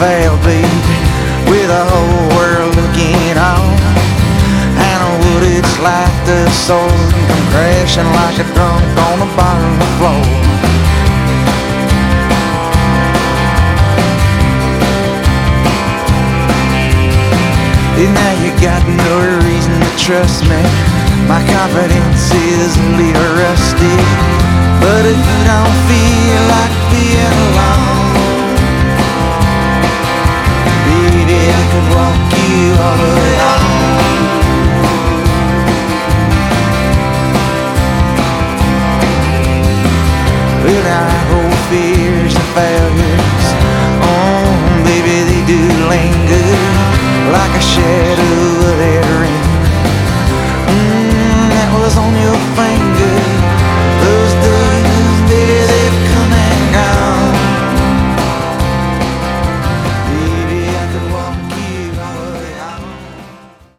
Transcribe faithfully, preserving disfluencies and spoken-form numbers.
failed, baby, with the whole world looking on. And what it's like to soar and come crashing like a drunk on the bottom of the floor. And now you got no reason to trust me. My confidence is a little rusty. But if you don't feel like being alone, baby, I could walk you all the way home. Well, I hold fears and failures, oh, baby, they do linger like a shadow